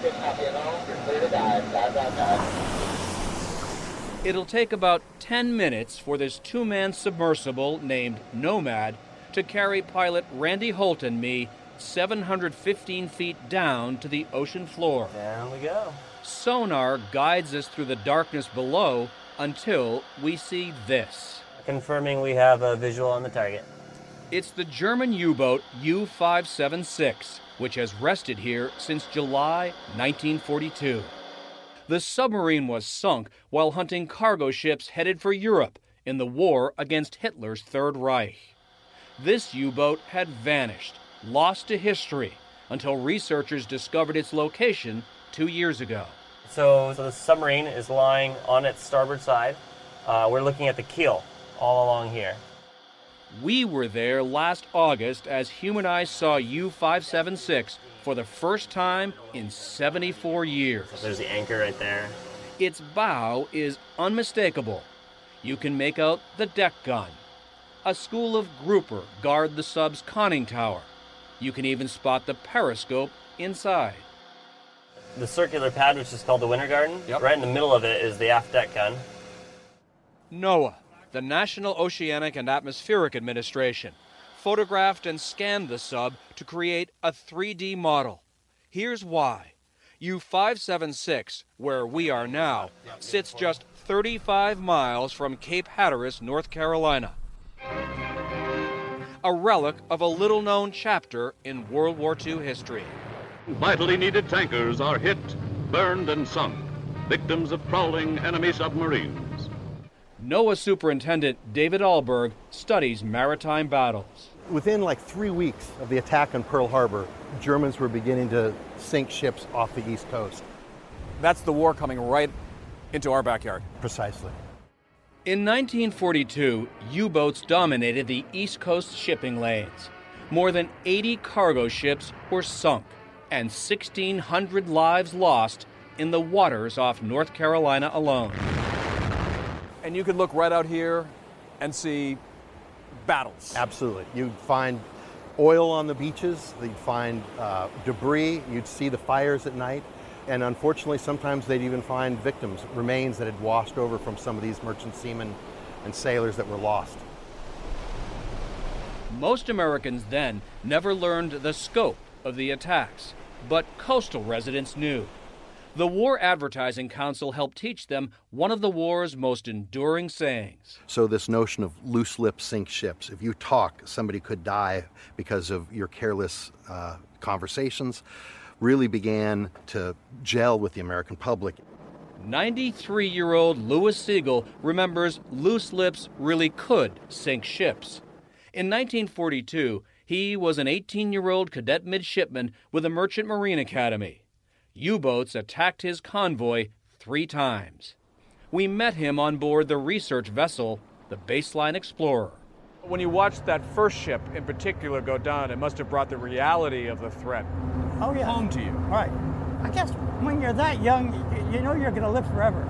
It'll take about ten minutes for this two-man submersible named Nomad to carry pilot Randy Holt and me seven hundred fifteen feet down to the ocean floor. Down we go. Sonar guides us through the darkness below until we see this. Confirming we have a visual on the target. It's the German U-boat U five seventy-six, which has rested here since July nineteen forty-two. The submarine was sunk while hunting cargo ships headed for Europe in the war against Hitler's Third Reich. This U-boat had vanished, lost to history, until researchers discovered its location two years ago. So, so the submarine is lying on its starboard side. Uh, we're looking at the keel all along here. We were there last August as Human Eyes saw U five seventy-six for the first time in seventy-four years. So there's the anchor right there. Its bow is unmistakable. You can make out the deck gun. A school of grouper guard the sub's conning tower. You can even spot the periscope inside. The circular pad, which is called the Winter Garden, yep. Right in the middle of it is the aft deck gun. NOAA, the National Oceanic and Atmospheric Administration, photographed and scanned the sub to create a three D model. Here's why. U five seventy-six, where we are now, sits just thirty-five miles from Cape Hatteras, North Carolina. A relic of a little-known chapter in World War Two history. Vitally needed tankers are hit, burned, and sunk, victims of prowling enemy submarines. NOAA Superintendent David Alberg studies maritime battles. Within like three weeks of the attack on Pearl Harbor, Germans were beginning to sink ships off the East Coast. That's the war coming right into our backyard. Precisely. In nineteen forty-two, U-boats dominated the East Coast shipping lanes. More than eighty cargo ships were sunk, and sixteen hundred lives lost in the waters off North Carolina alone. And you could look right out here and see battles. Absolutely. You'd find oil on the beaches, you'd find uh, debris, you'd see the fires at night, and unfortunately sometimes they'd even find victims, remains that had washed over from some of these merchant seamen and sailors that were lost. Most Americans then never learned the scope of the attacks, but coastal residents knew. The War Advertising Council helped teach them one of the war's most enduring sayings. So this notion of loose lips sink ships. If you talk, somebody could die because of your careless uh, conversations, really began to gel with the American public. ninety-three-year-old Louis Siegel remembers loose lips really could sink ships. In nineteen forty-two, he was an eighteen-year-old cadet midshipman with the Merchant Marine Academy. U-boats attacked his convoy three times. We met him on board the research vessel, the Baseline Explorer. When you watched that first ship in particular go down, it must have brought the reality of the threat oh, yeah. home to you. Right. I guess when you're that young, you know you're going to live forever.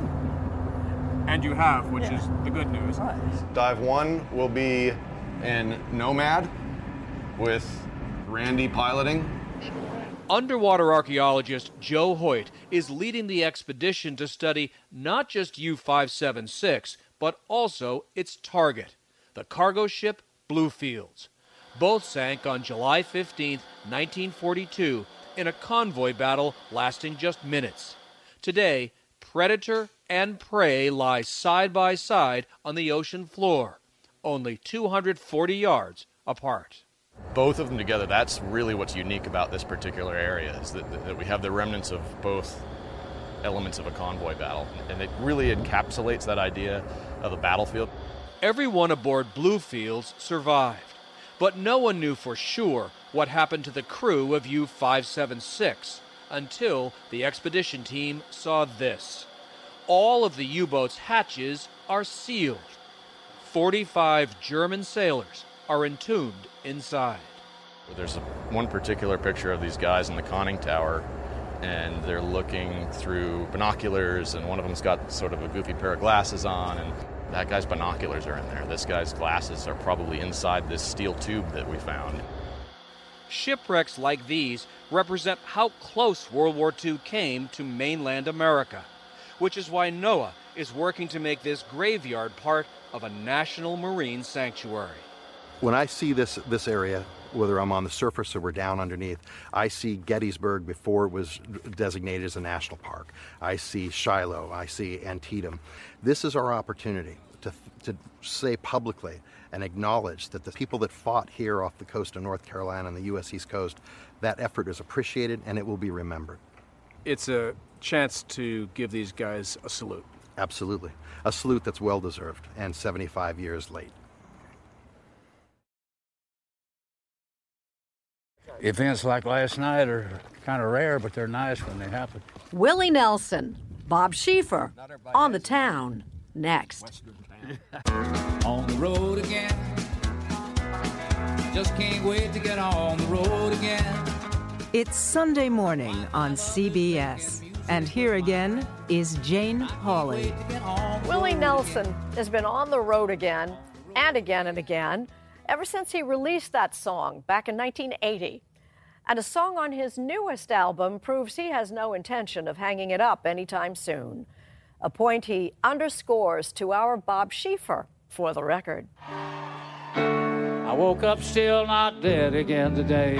And you have, which yeah. is the good news. Right. Dive one will be in Nomad with Randy piloting. Underwater archaeologist Joe Hoyt is leading the expedition to study not just U five seventy-six, but also its target, the cargo ship Bluefields. Both sank on July fifteenth, nineteen forty-two, in a convoy battle lasting just minutes. Today, predator and prey lie side by side on the ocean floor, only two hundred forty yards apart. Both of them together, that's really what's unique about this particular area, is that, that we have the remnants of both elements of a convoy battle. And it really encapsulates that idea of the battlefield. Everyone aboard Bluefields survived, but no one knew for sure what happened to the crew of U five seventy-six until the expedition team saw this. All of the U-boat's hatches are sealed. forty-five German sailors are entombed inside. There's a, one particular picture of these guys in the conning tower, and they're looking through binoculars, and one of them's got sort of a goofy pair of glasses on, and that guy's binoculars are in there. This guy's glasses are probably inside this steel tube that we found. Shipwrecks like these represent how close World War Two came to mainland America, which is why NOAA is working to make this graveyard part of a national marine sanctuary. When I see this this area, whether I'm on the surface or we're down underneath, I see Gettysburg before it was designated as a national park. I see Shiloh, I see Antietam. This is our opportunity to, to say publicly and acknowledge that the people that fought here off the coast of North Carolina and the U S East Coast, that effort is appreciated and it will be remembered. It's a chance to give these guys a salute. Absolutely. A salute that's well-deserved and seventy-five years late. Events like last night are kind of rare, but they're nice when they happen. Willie Nelson, Bob Schieffer, On the Town, next. On the road again. Just can't wait to get on the road again. It's Sunday morning on C B S. And here again is Jane Pauley. Willie Nelson has been on the road again and again and again ever since he released that song back in nineteen eighty. And a song on his newest album proves he has no intention of hanging it up anytime soon. A point he underscores to our Bob Schieffer for the record. I woke up still not dead again today.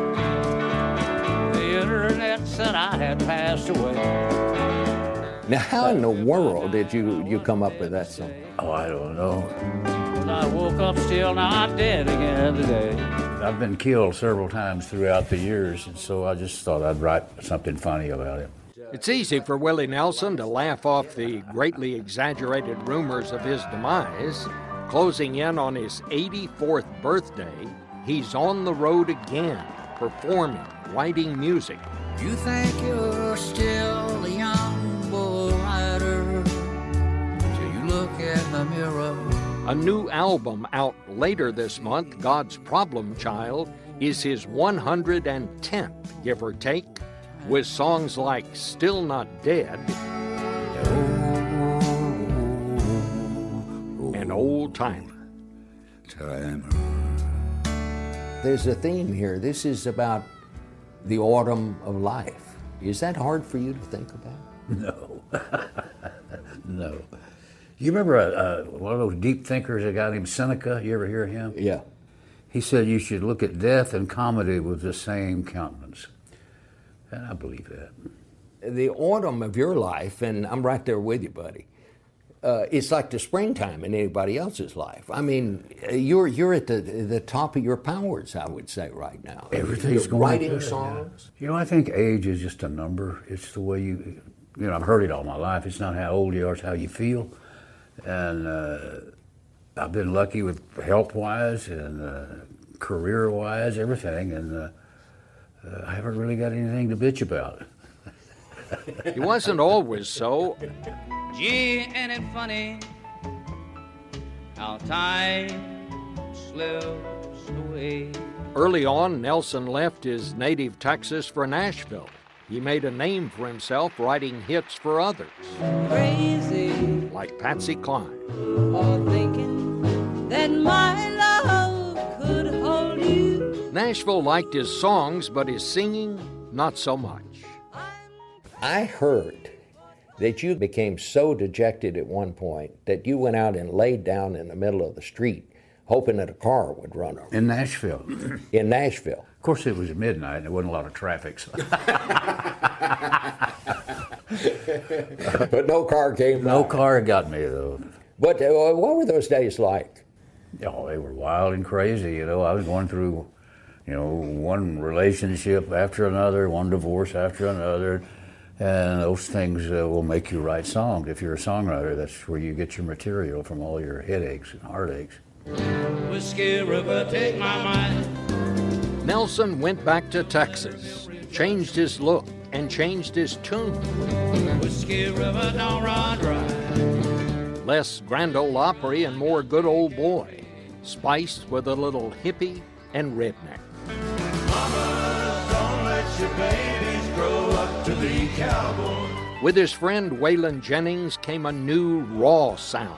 The internet said I had passed away. Now, how in the world did you, you come up with that song? Oh, I don't know. I woke up still not dead again today. I've been killed several times throughout the years, and so I just thought I'd write something funny about it. It's easy for Willie Nelson to laugh off the greatly exaggerated rumors of his demise. Closing in on his eighty-fourth birthday, he's on the road again, performing, writing music. You think you're still a young bull rider till you look in the mirror. A new album out later this month, God's Problem Child, is his one hundred tenth, give or take, with songs like Still Not Dead and Old Timer. There's a theme here. This is about the autumn of life. Is that hard for you to think about? No. No. You remember uh, uh, one of those deep thinkers, a guy named Seneca? You ever hear him? Yeah. He said you should look at death and comedy with the same countenance. And I believe that. The autumn of your life, and I'm right there with you, buddy, uh, it's like the springtime in anybody else's life. I mean, you're you're at the the top of your powers, I would say, right now. Everything's you're going writing good, songs. Yeah. You know, I think age is just a number. It's the way you, you know, I've heard it all my life. It's not how old you are, it's how you feel. And uh, I've been lucky with health-wise and uh, career-wise, everything, and uh, uh, I haven't really got anything to bitch about. He wasn't always so. Gee, ain't it funny how time slips away? Early on, Nelson left his native Texas for Nashville. He made a name for himself writing hits for others. Crazy. Like Patsy Cline. Or thinking that my love could hold you. Nashville liked his songs, but his singing, not so much. I heard that you became so dejected at one point that you went out and laid down in the middle of the street hoping that a car would run over. In Nashville. In Nashville. Of course, it was at midnight and there wasn't a lot of traffic. So. But no car came No by. car got me, though. But uh, what were those days like? Oh, they were wild and crazy, you know. I was going through, you know, one relationship after another, one divorce after another. And those things uh, will make you write songs. If you're a songwriter, that's where you get your material from, all your headaches and heartaches. Whiskey River, take my mind. Nelson went back to Texas, changed his look, and changed his tune. Whiskey River, don't run dry. Less Grand Ole Opry and more good old boy, spiced with a little hippie and redneck. Mama, don't let your babies grow up to be cowboys. With his friend Waylon Jennings came a new raw sound.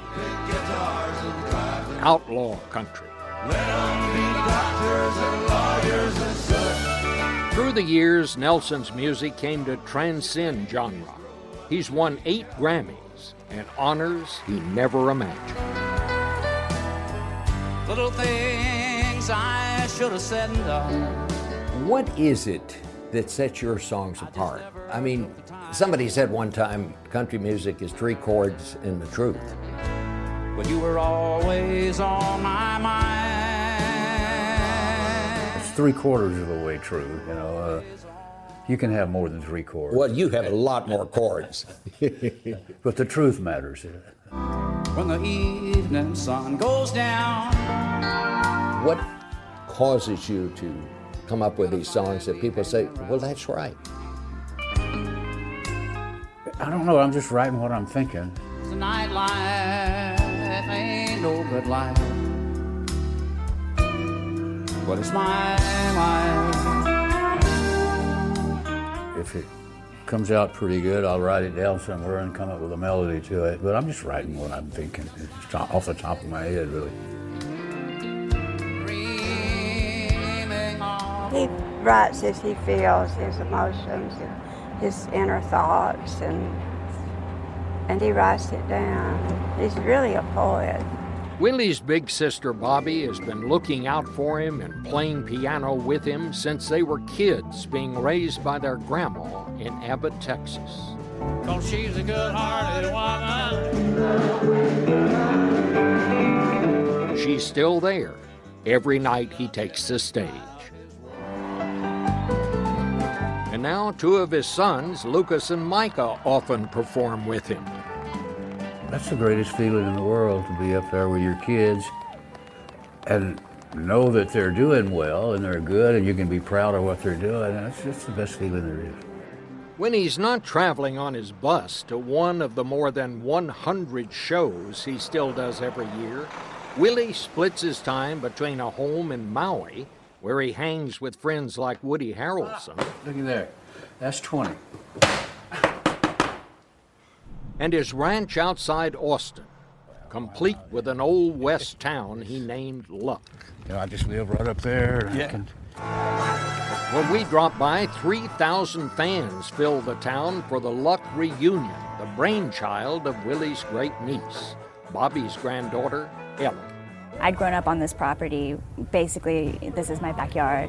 Outlaw country. Let 'em be doctors and lawyers and such. Through the years, Nelson's music came to transcend genre. He's won eight Grammys and honors he never imagined. Little things I should have said and done. What is it that sets your songs apart? I mean, somebody said one time, country music is three chords and the truth. But you were always on my mind. It's three quarters of the way true, you know. Uh, You can have more than three chords. Well, you have a lot more chords. But the truth matters. When the evening sun goes down. What causes you to come up with these songs that people say, well, that's right? I don't know. I'm just writing what I'm thinking. The nightlife ain't no good life, but it's my life. If it comes out pretty good, I'll write it down somewhere and come up with a melody to it. But I'm just writing what I'm thinking. It's off the top of my head, really. He writes as he feels, his emotions, his inner thoughts, and and he writes it down. He's really a poet. Willie's big sister Bobby has been looking out for him and playing piano with him since they were kids, being raised by their grandma in Abbott, Texas. Cause she's a good-hearted woman. She's still there every night he takes the stage. And now two of his sons, Lucas and Micah, often perform with him. That's the greatest feeling in the world, to be up there with your kids and know that they're doing well and they're good and you can be proud of what they're doing. That's just the best feeling there is. When he's not traveling on his bus to one of the more than one hundred shows he still does every year, Willie splits his time between a home in Maui, where he hangs with friends like Woody Harrelson. Look at there. That's twenty. And his ranch outside Austin, complete with an old west town he named Luck. You know, I just live right up there. Yeah. I can... When we drop by, three thousand fans fill the town for the Luck reunion, the brainchild of Willie's great niece, Bobby's granddaughter, Ellen. I'd grown up on this property. Basically, this is my backyard.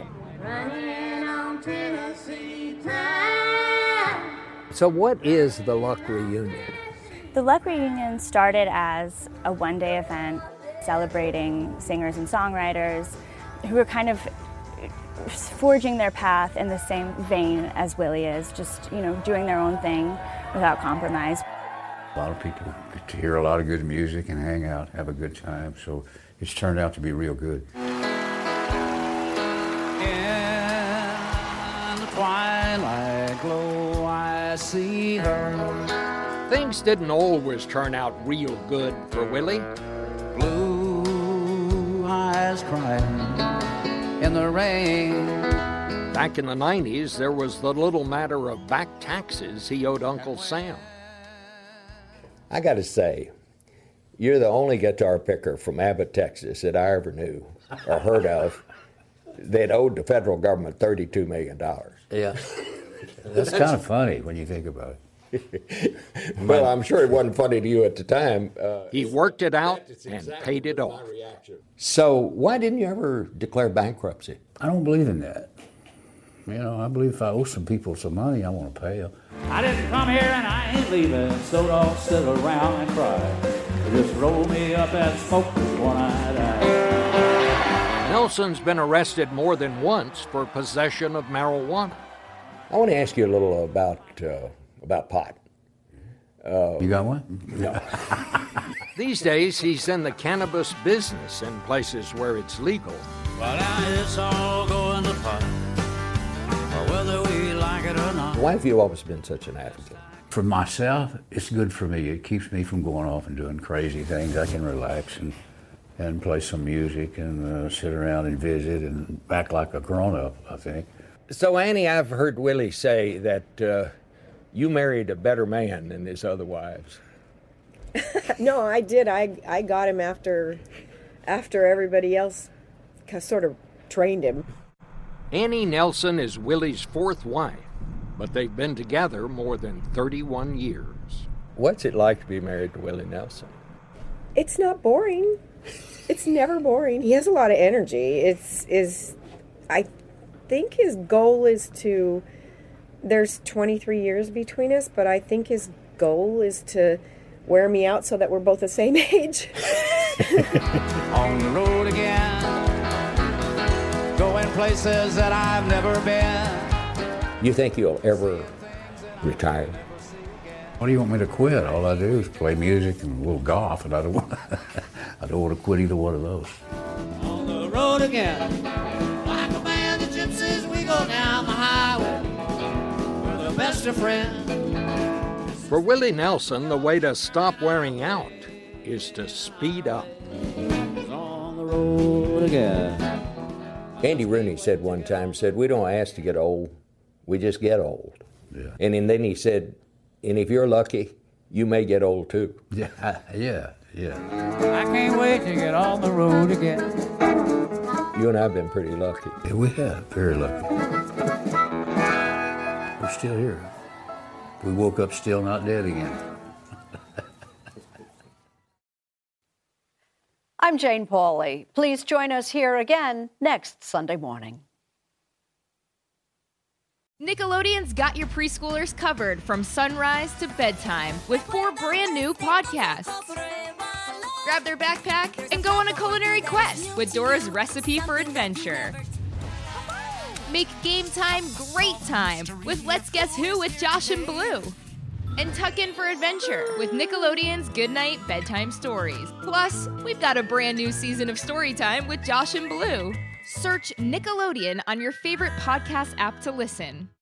So what is the Luck reunion? The Luck reunion started as a one-day event celebrating singers and songwriters who were kind of forging their path in the same vein as Willie is, just, you know, doing their own thing without compromise. A lot of people get to hear a lot of good music and hang out, have a good time, so it's turned out to be real good. In the twilight glow, I see her. Things didn't always turn out real good for Willie. Blue eyes crying in the rain. Back in the nineties, there was the little matter of back taxes he owed Uncle Sam. I got to say, you're the only guitar picker from Abbott, Texas that I ever knew or heard of that owed the federal government thirty-two million dollars. Yeah. That's kind of funny when you think about it. Well, I'm sure it wasn't funny to you at the time. Uh, he worked it out and paid it off. So why didn't you ever declare bankruptcy? I don't believe in that. You know, I believe if I owe some people some money, I want to pay them. I didn't come here and I ain't leaving, so don't sit around and cry. Just roll me up and smoke when I die. Nelson's been arrested more than once for possession of marijuana. I want to ask you a little about uh, about pot. Uh, you got one? No. These days, he's in the cannabis business in places where it's legal. Well, now it's all going to pot, whether we like it or not. Why have you always been such an advocate? For myself, it's good for me. It keeps me from going off and doing crazy things. I can relax and and play some music and uh, sit around and visit and act like a grown-up, I think. So, Annie, I've heard Willie say that uh, you married a better man than his other wives. No, I did. I I got him after after everybody else sort of trained him. Annie Nelson is Willie's fourth wife, but they've been together more than thirty-one years. What's it like to be married to Willie Nelson? It's not boring. It's never boring. He has a lot of energy. It's is I think his goal is to, there's twenty-three years between us, but I think his goal is to wear me out so that we're both the same age. On the road again, going places that I've never been. You think you'll ever retire? What do you want me to quit? All I do is play music and a little golf, and I don't want I don't want to quit either one of those. On the road again, like a band of gypsies, we go down the highway. We're the best of friends. For Willie Nelson, the way to stop wearing out is to speed up. On the road again. Andy Rooney said one time, said, we don't ask to get old, we just get old. Yeah. And then he said, and if you're lucky, you may get old too. Yeah, yeah, yeah. I can't wait to get on the road again. You and I have been pretty lucky. Yeah, we have, very lucky. We're still here. We woke up still not dead again. I'm Jane Pauley. Please join us here again next Sunday morning. Nickelodeon's got your preschoolers covered from sunrise to bedtime with four brand new podcasts. Grab their backpack and go on a culinary quest with Dora's Recipe for Adventure. Make game time great time with Let's Guess Who with Josh and Blue. And tuck in for adventure with Nickelodeon's Goodnight Bedtime Stories. Plus, we've got a brand new season of Storytime with Josh and Blue. Search Nickelodeon on your favorite podcast app to listen.